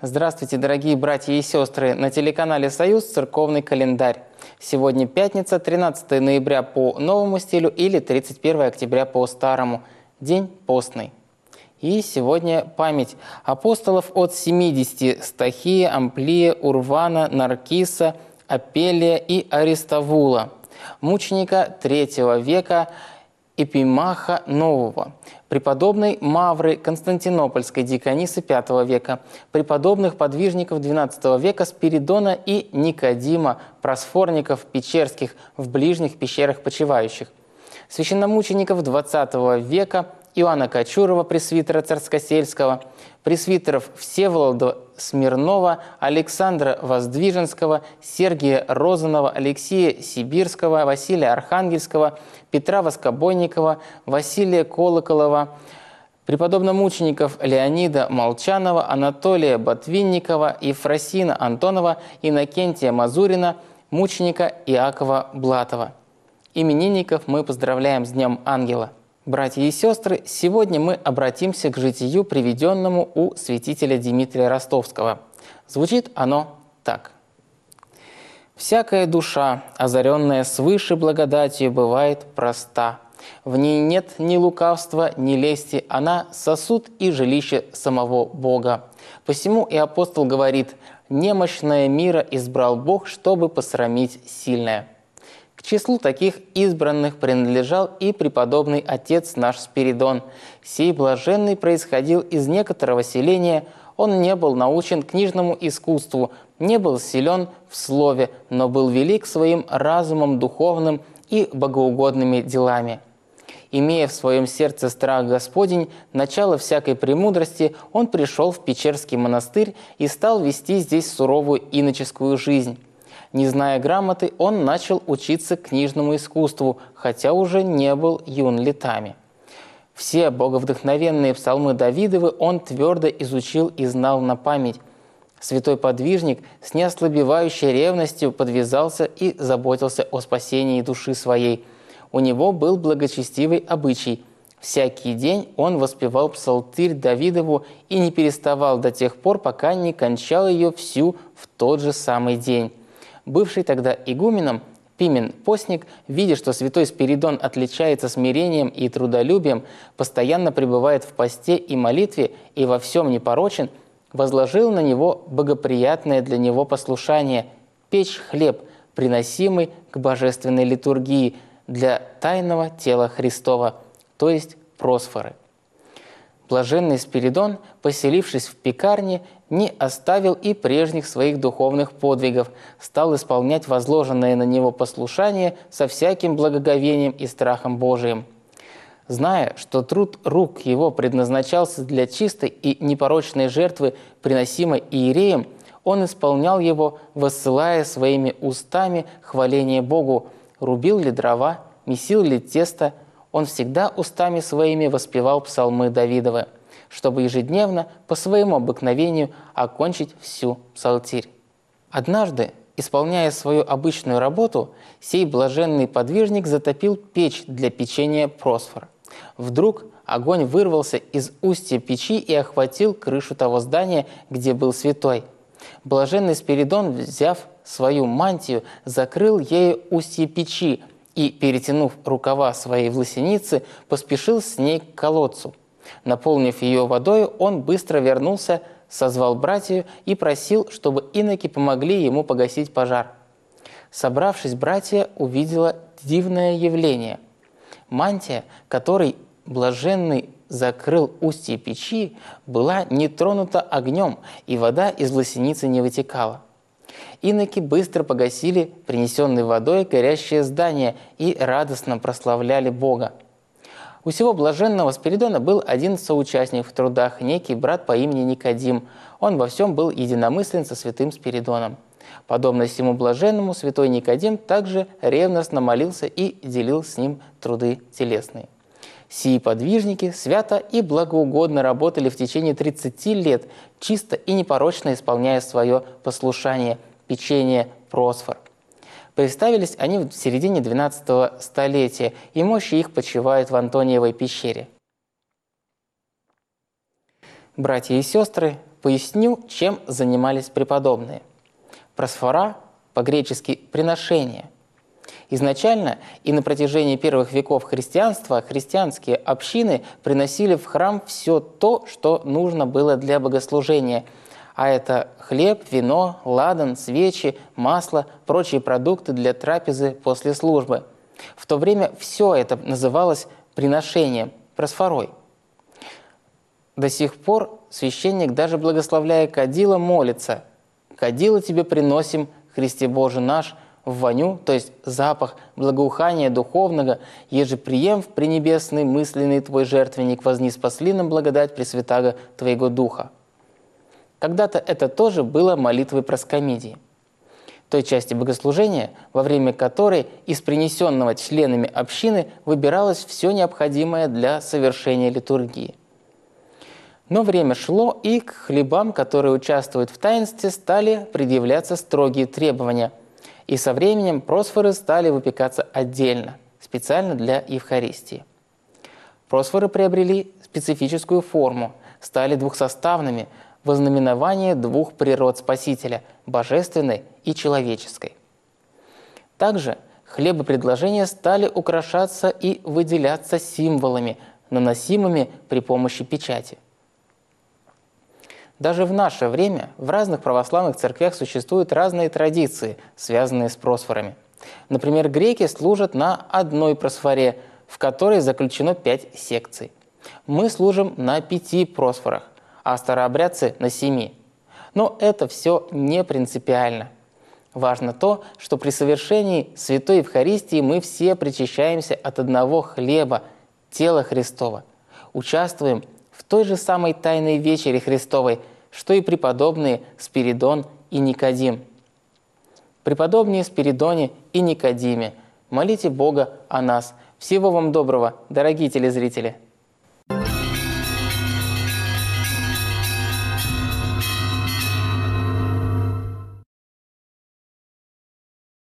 Здравствуйте, дорогие братья и сестры! На телеканале «Союз» церковный календарь. Сегодня пятница, 13 ноября по новому стилю или 31 октября по старому. День постный. И сегодня память апостолов от 70: Стахия, Амплия, Урвана, Наркиса, Апелия и Аристовула. Мученика III века Эпимаха Нового, преподобной Мавры Константинопольской диаконисы V века, преподобных подвижников XII века Спиридона и Никодима, просфорников печерских в ближних пещерах почивающих, священномучеников XX века Иоанна Кочурова, пресвитера Царскосельского, пресвитеров Всеволода Смирнова, Александра Воздвиженского, Сергия Розанова, Алексея Сибирского, Василия Архангельского, Петра Воскобойникова, Василия Колоколова, преподобномучеников Леонида Молчанова, Анатолия Ботвинникова, Ефросина Антонова, Иннокентия Мазурина, мученика Иакова Блатова. Именинников мы поздравляем с Днем Ангела. Братья и сестры, сегодня мы обратимся к житию, приведенному у святителя Дмитрия Ростовского. Звучит оно так. «Всякая душа, озаренная свыше благодатью, бывает проста. В ней нет ни лукавства, ни лести, она сосуд и жилище самого Бога. Посему и апостол говорит: немощное мира избрал Бог, чтобы посрамить сильное». К числу таких избранных принадлежал и преподобный отец наш Спиридон. Сей блаженный происходил из некоторого селения, он не был научен книжному искусству, не был силен в слове, но был велик своим разумом духовным и богоугодными делами. Имея в своем сердце страх Господень, начало всякой премудрости, он пришел в Печерский монастырь и стал вести здесь суровую иноческую жизнь. Не зная грамоты, он начал учиться книжному искусству, хотя уже не был юн летами. Все боговдохновенные псалмы Давидовы он твердо изучил и знал на память. Святой подвижник с неослабевающей ревностью подвязался и заботился о спасении души своей. У него был благочестивый обычай. Всякий день он воспевал псалтырь Давидову и не переставал до тех пор, пока не кончал ее всю в тот же самый день. Бывший тогда игуменом Пимен постник, видя, что святой Спиридон отличается смирением и трудолюбием, постоянно пребывает в посте и молитве и во всем непорочен, возложил на него богоприятное для него послушание – печь хлеб, приносимый к божественной литургии для тайного тела Христова, то есть просфоры. Блаженный Спиридон, поселившись в пекарне, не оставил и прежних своих духовных подвигов, стал исполнять возложенное на него послушание со всяким благоговением и страхом Божиим. Зная, что труд рук его предназначался для чистой и непорочной жертвы, приносимой иереем, он исполнял его, воссылая своими устами хваление Богу, рубил ли дрова, месил ли тесто. Он всегда устами своими воспевал псалмы Давидовы, чтобы ежедневно по своему обыкновению окончить всю псалтирь. Однажды, исполняя свою обычную работу, сей блаженный подвижник затопил печь для печения просфора. Вдруг огонь вырвался из устья печи и охватил крышу того здания, где был святой. Блаженный Спиридон, взяв свою мантию, закрыл ею устье печи и, перетянув рукава своей власеницы, поспешил с ней к колодцу. Наполнив ее водой, он быстро вернулся, созвал братью и просил, чтобы иноки помогли ему погасить пожар. Собравшись, братья увидела дивное явление. Мантия, которой блаженный закрыл устье печи, была не тронута огнем, и вода из власеницы не вытекала. Иноки быстро погасили принесенной водой горящее здание и радостно прославляли Бога. У сего блаженного Спиридона был один соучастник в трудах, некий брат по имени Никодим. Он во всем был единомыслен со святым Спиридоном. Подобно всему блаженному, святой Никодим также ревностно молился и делил с ним труды телесные. Сии подвижники свято и благоугодно работали в течение 30 лет, чисто и непорочно исполняя свое послушание – печение просфор. Представились они в середине XII столетия, и мощи их почивают в Антониевой пещере. Братья и сестры, Поясню, чем занимались преподобные. Просфора, по-гречески «приношение». Изначально и на протяжении первых веков христианства христианские общины приносили в храм все то, что нужно было для богослужения, а это хлеб, вино, ладан, свечи, масло, прочие продукты для трапезы после службы. В то время все это называлось приношением, просфорой. До сих пор священник, даже благословляя кадила, молится: «Кадила тебе приносим, Христе Боже наш, в воню, то есть запах благоухания духовного, еже прием в пренебесный мысленный твой жертвенник, возниспосли нам благодать Пресвятаго Твоего Духа». Когда-то это тоже было молитвой проскомидии, той части богослужения, во время которой из принесенного членами общины выбиралось все необходимое для совершения литургии. Но время шло, и к хлебам, которые участвуют в таинстве, стали предъявляться строгие требования. И со временем просфоры стали выпекаться отдельно, специально для Евхаристии. Просфоры приобрели специфическую форму, стали двухсоставными во знаменование двух природ Спасителя – божественной и человеческой. Также хлебопредложения стали украшаться и выделяться символами, наносимыми при помощи печати. Даже в наше время в разных православных церквях существуют разные традиции, связанные с просфорами. Например, греки служат на одной просфоре, в которой заключено 5 секций. Мы служим на 5 просфорах, а старообрядцы на 7. Но это все не принципиально. Важно то, что при совершении Святой Евхаристии мы все причащаемся от одного хлеба, тела Христова, участвуем в той же самой Тайной Вечере Христовой, что и преподобные Спиридон и Никодим. Преподобные Спиридоне и Никодиме, молите Бога о нас. Всего вам доброго, дорогие телезрители!